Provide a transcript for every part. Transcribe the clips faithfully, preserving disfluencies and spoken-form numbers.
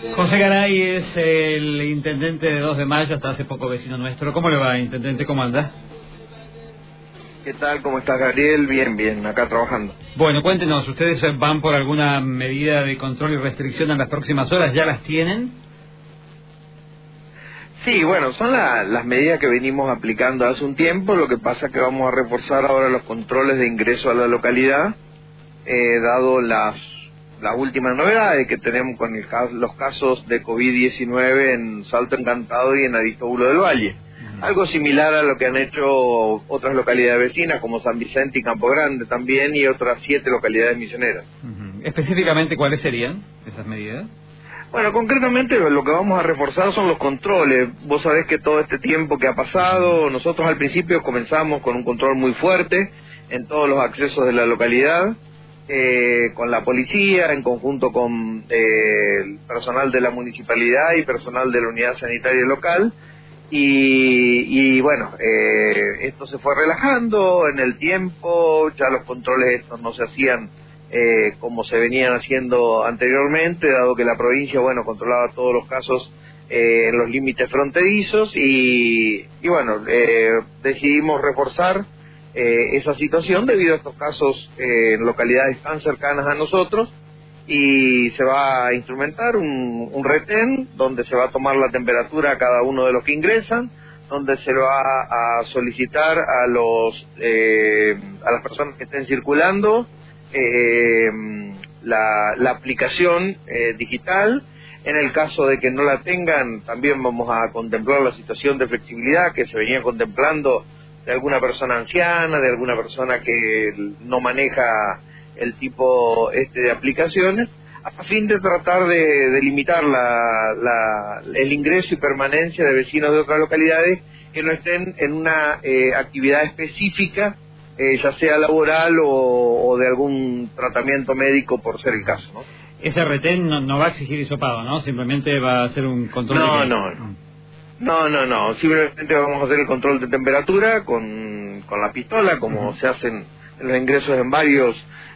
José Garay es el intendente de dos de mayo, hasta hace poco vecino nuestro. ¿Cómo le va, intendente? ¿Cómo anda? ¿Qué tal? ¿Cómo estás, Gabriel? Bien, bien, acá trabajando. Bueno, cuéntenos, ¿ustedes van por alguna medida de control y restricción en las próximas horas? ¿Ya las tienen? Sí, bueno, son la, las medidas que venimos aplicando hace un tiempo. Lo que pasa es que vamos a reforzar ahora los controles de ingreso a la localidad, eh, dado las, las últimas novedades que tenemos con el, los casos de COVID diecinueve en Salto Encantado y en Aristóbulo del Valle. Uh-huh. Algo similar a lo que han hecho otras localidades vecinas, como San Vicente y Campo Grande también, y otras siete localidades misioneras. Uh-huh. Específicamente, ¿cuáles serían esas medidas? Bueno, concretamente lo que vamos a reforzar son los controles. Vos sabés que todo este tiempo que ha pasado, nosotros al principio comenzamos con un control muy fuerte en todos los accesos de la localidad, eh, con la policía, en conjunto con eh, el personal de la municipalidad y personal de la unidad sanitaria local. Y, y bueno, eh, esto se fue relajando en el tiempo, ya los controles estos no se hacían Eh, como se venían haciendo anteriormente, dado que la provincia, bueno, controlaba todos los casos eh, en los límites fronterizos y, y bueno, eh, decidimos reforzar eh, esa situación debido a estos casos eh, en localidades tan cercanas a nosotros, y se va a instrumentar un, un retén donde se va a tomar la temperatura a cada uno de los que ingresan, donde se va a solicitar a los eh, a las personas que estén circulando Eh, la, la aplicación eh, digital. En el caso de que no la tengan, también vamos a contemplar la situación de flexibilidad que se venía contemplando de alguna persona anciana, de alguna persona que no maneja el tipo este de aplicaciones, a fin de tratar de, de limitar la, la, el ingreso y permanencia de vecinos de otras localidades que no estén en una eh, actividad específica, Eh, ya sea laboral o, o de algún tratamiento médico, por ser el caso, ¿no? Ese retén no, no va a exigir hisopado, ¿no? Simplemente va a ser un control. No, de... no, no. No, no, no. Simplemente vamos a hacer el control de temperatura con, con la pistola, como uh-huh. se hacen los ingresos en varios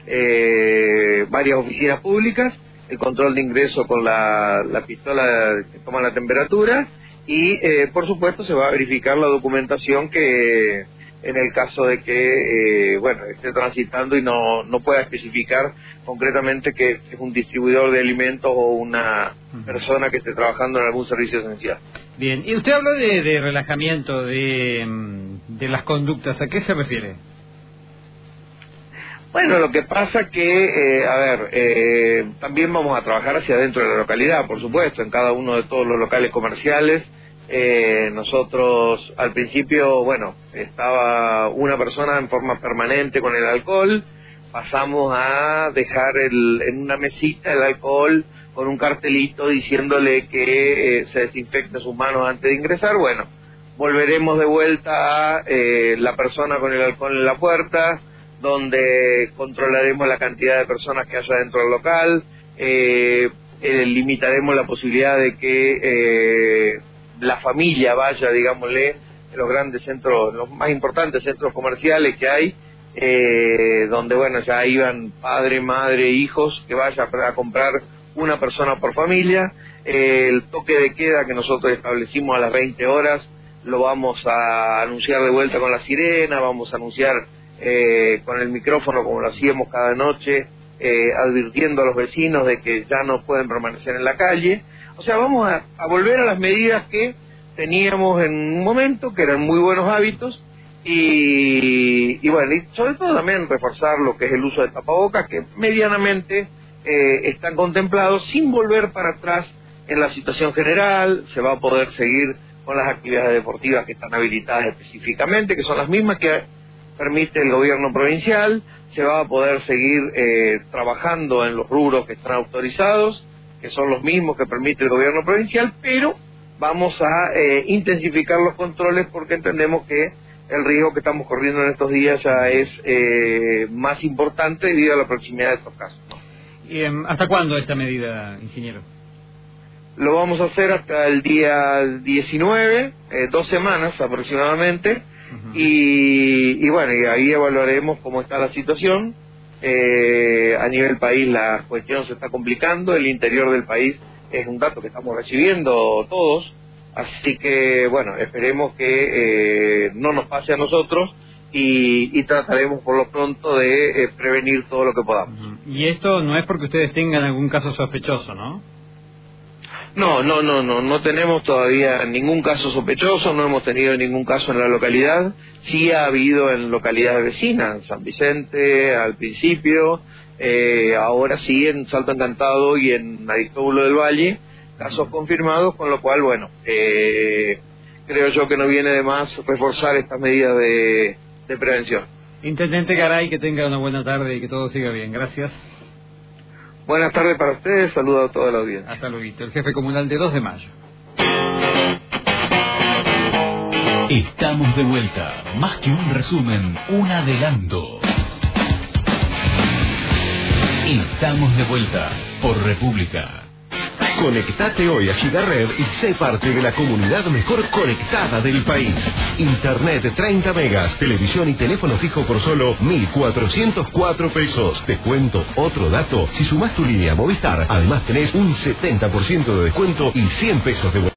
eh, varias oficinas públicas. El control de ingreso con la, la pistola que toma la temperatura y, eh, por supuesto, se va a verificar la documentación que, en el caso de que, eh, bueno, esté transitando y no, no pueda especificar concretamente que es un distribuidor de alimentos o una uh-huh. persona que esté trabajando en algún servicio esencial. Bien, y usted habló de, de relajamiento de, de las conductas, ¿a qué se refiere? Bueno, lo que pasa que, eh, a ver, eh, también vamos a trabajar hacia adentro de la localidad, por supuesto, en cada uno de todos los locales comerciales. Eh, nosotros al principio, bueno, estaba una persona en forma permanente con el alcohol, pasamos a dejar el, en una mesita el alcohol con un cartelito diciéndole que eh, se desinfecte sus manos antes de ingresar. Bueno, volveremos de vuelta a eh, la persona con el alcohol en la puerta, donde controlaremos la cantidad de personas que haya dentro del local, eh, eh, limitaremos la posibilidad de que eh, la familia vaya, digámosle, en los grandes centros, los más importantes centros comerciales que hay, eh, donde, bueno, ya iban padre, madre, hijos, que vaya a comprar una persona por familia. Eh, el toque de queda que nosotros establecimos a las veinte horas, lo vamos a anunciar de vuelta con la sirena, vamos a anunciar eh, con el micrófono como lo hacíamos cada noche, eh, advirtiendo a los vecinos de que ya no pueden permanecer en la calle. O sea, vamos a, a volver a las medidas que teníamos en un momento, que eran muy buenos hábitos, y, y bueno, y sobre todo también reforzar lo que es el uso de tapabocas, que medianamente eh, están contemplados, sin volver para atrás en la situación general. Se va a poder seguir con las actividades deportivas que están habilitadas específicamente, que son las mismas que permite el gobierno provincial. Se va a poder seguir eh, trabajando en los rubros que están autorizados, que son los mismos que permite el gobierno provincial, pero vamos a eh, intensificar los controles porque entendemos que el riesgo que estamos corriendo en estos días ya es eh, más importante debido a la proximidad de estos casos. ¿Y, um, ¿Hasta cuándo esta medida, ingeniero? Lo vamos a hacer hasta el día diecinueve, eh, dos semanas aproximadamente, uh-huh. y, y bueno, y ahí evaluaremos cómo está la situación. Eh, a nivel país la cuestión se está complicando, el interior del país es un dato que estamos recibiendo todos, así que bueno, esperemos que eh, no nos pase a nosotros y, y trataremos por lo pronto de eh, prevenir todo lo que podamos. Y esto no es porque ustedes tengan algún caso sospechoso, ¿no? No, no, no, no, no tenemos todavía ningún caso sospechoso, no hemos tenido ningún caso en la localidad. Sí ha habido en localidades vecinas, San Vicente al principio, eh, ahora sí en Salto Encantado y en Aristóbulo del Valle, casos confirmados, con lo cual, bueno, eh, creo yo que no viene de más reforzar estas medidas de, de prevención. Intendente Garay, que tenga una buena tarde y que todo siga bien. Gracias. Buenas tardes para ustedes, saludo a toda la audiencia. Hasta luego. El jefe comunal de dos de mayo. Estamos de vuelta. Más que un resumen, un adelanto. Estamos de vuelta por República. Conectate hoy a Gigared y sé parte de la comunidad mejor conectada del país. Internet treinta megas, televisión y teléfono fijo por solo mil cuatrocientos cuatro pesos. Te cuento otro dato. Si sumás tu línea Movistar, además tenés un setenta por ciento de descuento y cien pesos de